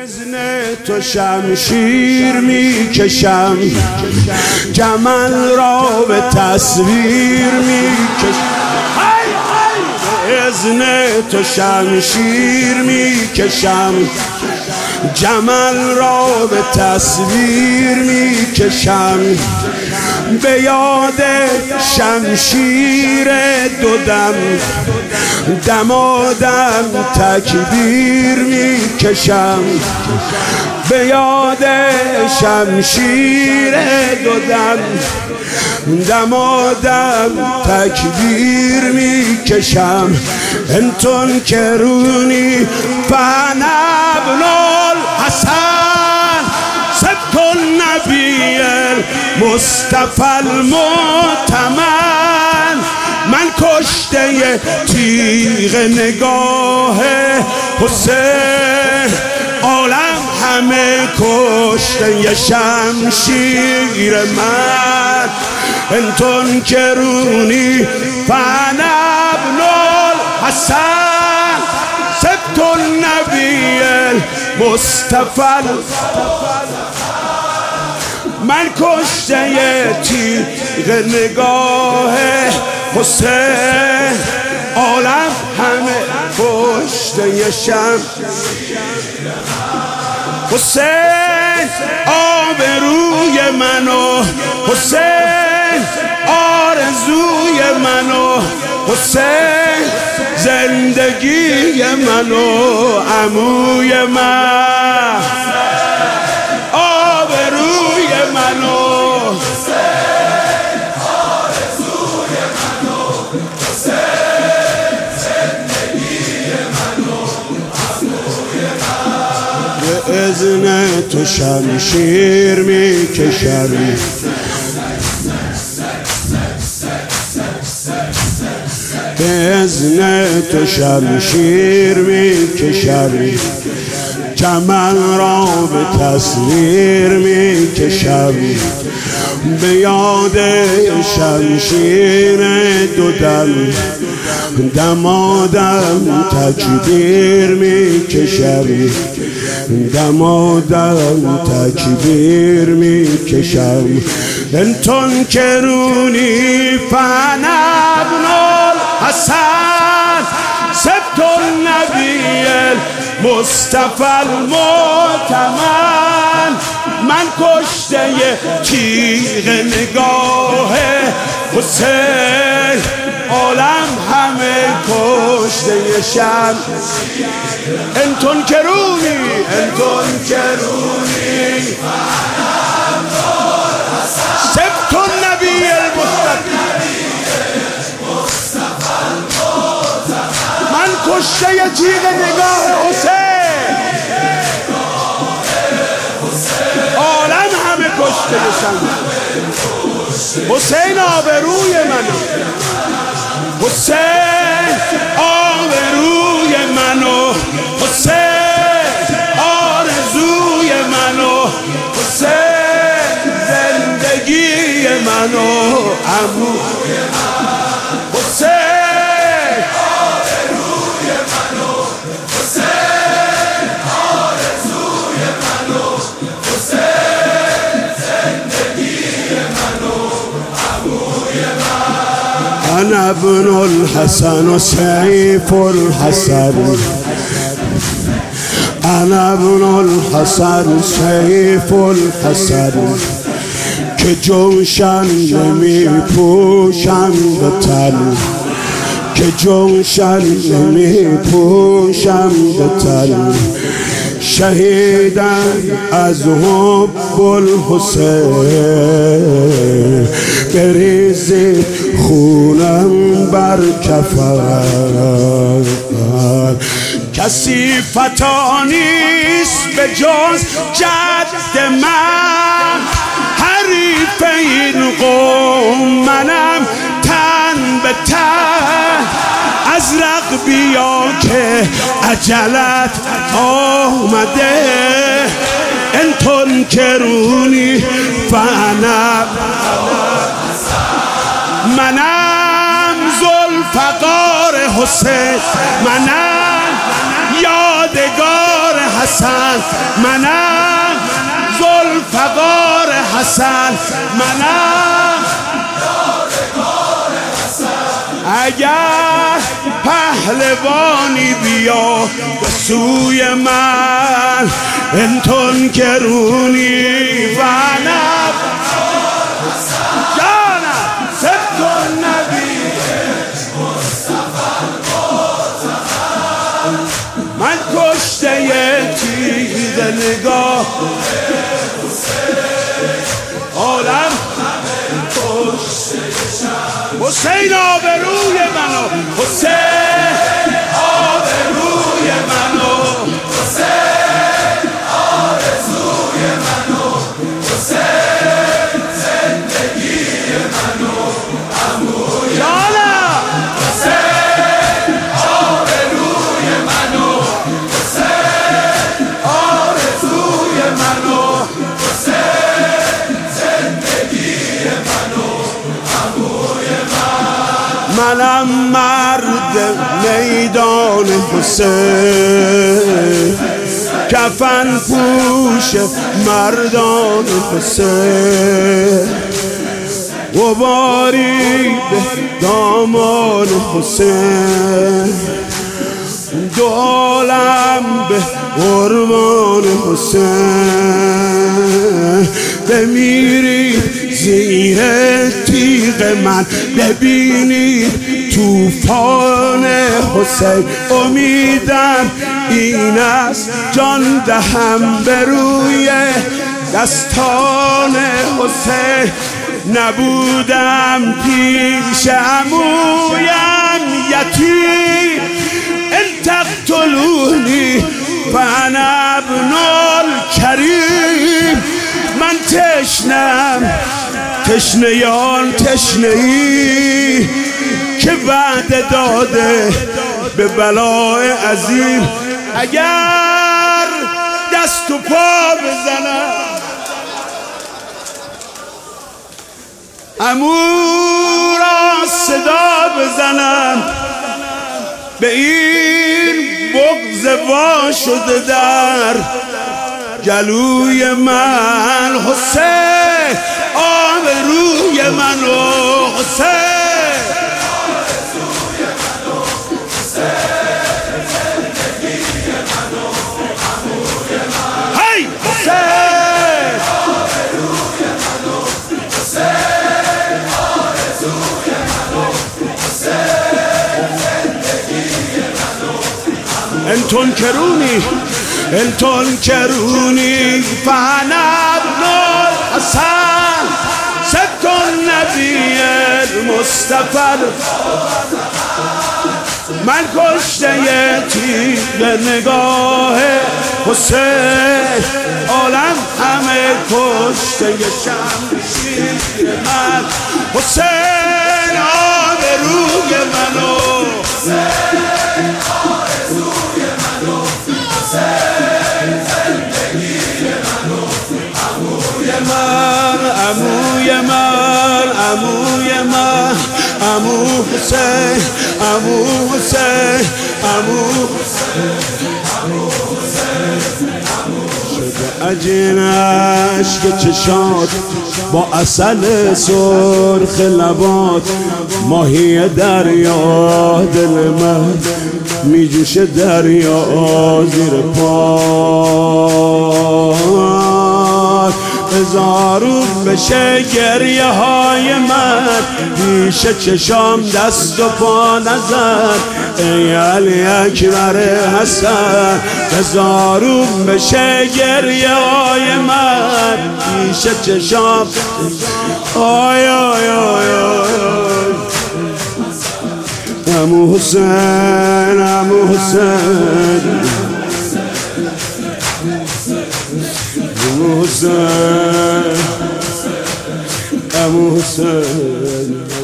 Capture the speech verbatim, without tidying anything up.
اذن تو شمشیر می کشم، جمل را به تصویر می کشم. اذن تو شمشیر می کشم، جمل را به تصویر می کشم. به یاد شمشیر دو دم، دمادم تکبیر می کشم. به یاد شمشیر دو دم، دمادم تکبیر می کشم. انتون کرونی فانا ابن الحسن، سبت النبی المصطفى المؤتمن. من کشته تیغ نگاه حسین، عالم همه کشته شمشیر من. انتون کرونی فانا ابن الحسن، سبت النبی المصطفى. من کشته تیغ نگاه حسین، عالم همه کشته شم. حسین آبروی منو، حسین آرزوی منو، حسین زندگی منو، عموی من آبروی منو، حسین آرزوی منو، حسین زندگی منو، عموی من. به اذن تو شمشیر می کشم، به اذن تو شمشیر می کشم، جمل را به تصویر می کشم. به یاد شمشیر دو دم، دمادم تکبیر می کشم. دمادم تکبیر می کشم. انتون کرونی فانا ابن الحسن، سبت النبی المصطفى المؤتمن. من کشته تیغ نگاه حسین، عالم همه کشته شم. انتون کرونی، انتون کرونی سبت النبی المصطفى. من کشته تیغ نگاه حسین، عالم همه کشته شم. حسین آبروی منو، حسین آبروی منو، حسین آرزوی منو، حسین زندگی منو، عموی من. حسین آبروی منو، حسین آرزوی منو، حسین زندگی منو، عموی من. انا ابن الحسن و سیف الحسن، انا ابن الحسن سیف الحسن. که جوشن نمی پوشم به تن، که جوشن نمی پوشم به تن. شهیدم از حب الحسین، بریزید خونم بر کفن. کسی فتا نیست به جز جد من، حریف این قوم منم تن به تن. ازرق بیا که عجلت آمده، انتون کرونی فانا. منم ذوالفقار حسین، منم یادگار حسن، منم ذوالفقار حسن، منم اگر پهلوانی بیا به سوی من، انتون کرونی و نب جانم ستون نبی من کشته تیغ نگاه عالم حسین آبروی منو، حسین آبروی منو، حسین آرزوی منو، حسین زندگی منو، عموی جانم حسین آبروی منو، حسین آرزوی منو، حسین زندگی منو، عموی منم مرد میدان حسین، کفن پوش مردان حسین، غباری به دامان حسین، دو عالم به قربان حسین، بمیرید زیر تیغ من، ببینید توفان حسین، امیدم این است جان دهم به روی دستان حسین، نبودم پیش عمویم یتیم، ان تقتلونی فانا ابن الکریم، من تشنم تشنیان تشنه ای که وعده داده به بلای عظیم، اگر دست و پا بزنم عمو را صدا بزنم، به این بغض وا شده در گلوی من، حسین آبروی منو، حسین آرزوی منو، حسین زندگی منو، عموی من، هی حسین آبروی منو، حسین آرزوی منو، حسین زندگی منو، انتون کرونی انتون کرونی فانا ابن الحسن، ستون نبی المصطفى، من کشته تیغ نگاه حسین، عالم همه کشته شمشیر من، حسین آبروی منو، حسین آرزوی منو، حسین زندگی منو، عموی من، عموی من، عموی من، عمو حسین، عمو حسین، عمو حسین، عمو حسین، شده عجین اشک چشات با عسل سرخ لبات، ماهی دریا دل من میجوشه دریا زیر پا، هزارون بشه گریه های من، پیش چشام دست و پا نزن، ای علی اکبر حسن، هزارون بشه گریه های من، پیش چشام، آی آی آی آی عمو حسین، عمو حسین، عمو حسین، عمو حسین.